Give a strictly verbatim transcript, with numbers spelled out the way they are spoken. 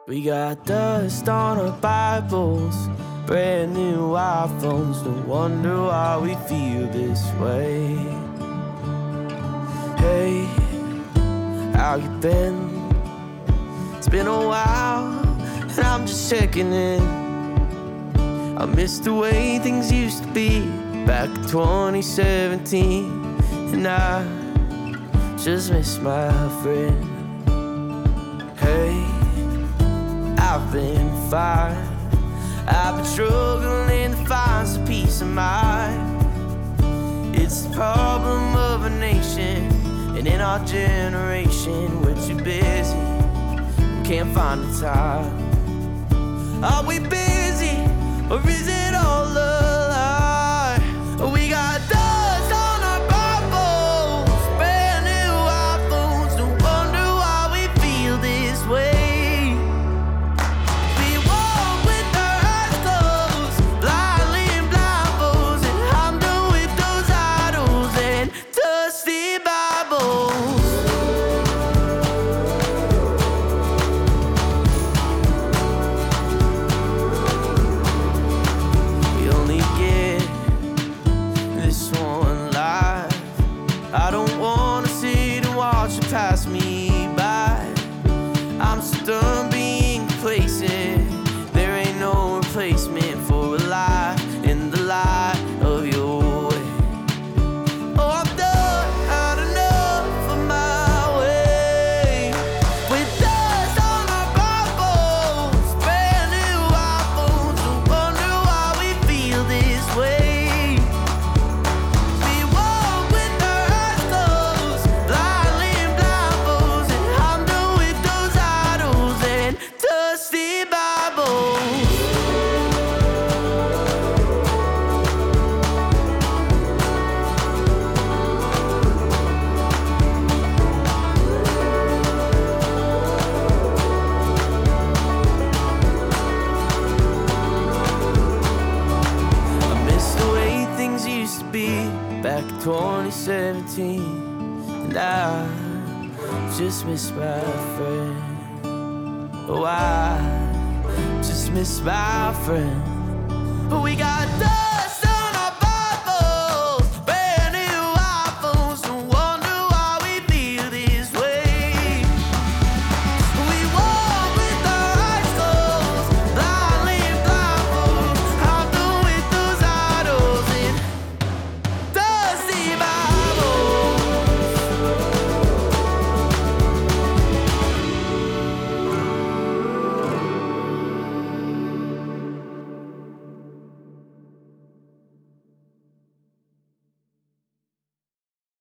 We got dust on our Bibles, brand new iPhones. No wonder why we feel this way. Hey, how you been? It's been a while, and I'm just checking in. I miss the way things used to be back in twenty seventeen, and I just miss my friend. Hey, I've been fine. I've been struggling to find some peace of mind. It's the problem of a nation, and in our generation we're too busy, we can't find the time. Are we busy, or is it all a lie? We got dust on our Bibles, brand new iPhones. No wonder why we feel this way. We walk with our eyes closed, blindly in blindfolds, and I'm done with those idols and dusty Bibles. I don't wanna sit and watch it pass me by. I'm so done being complacent. There ain't no replacement for a life in the light of your way. Oh, I'm done, had enough of my way. With dust on our Bibles, brand new iPhones. No wonder why we feel this way. Used to be back in twenty seventeen, and I just miss my friend. Oh, I just miss my friend. We got dust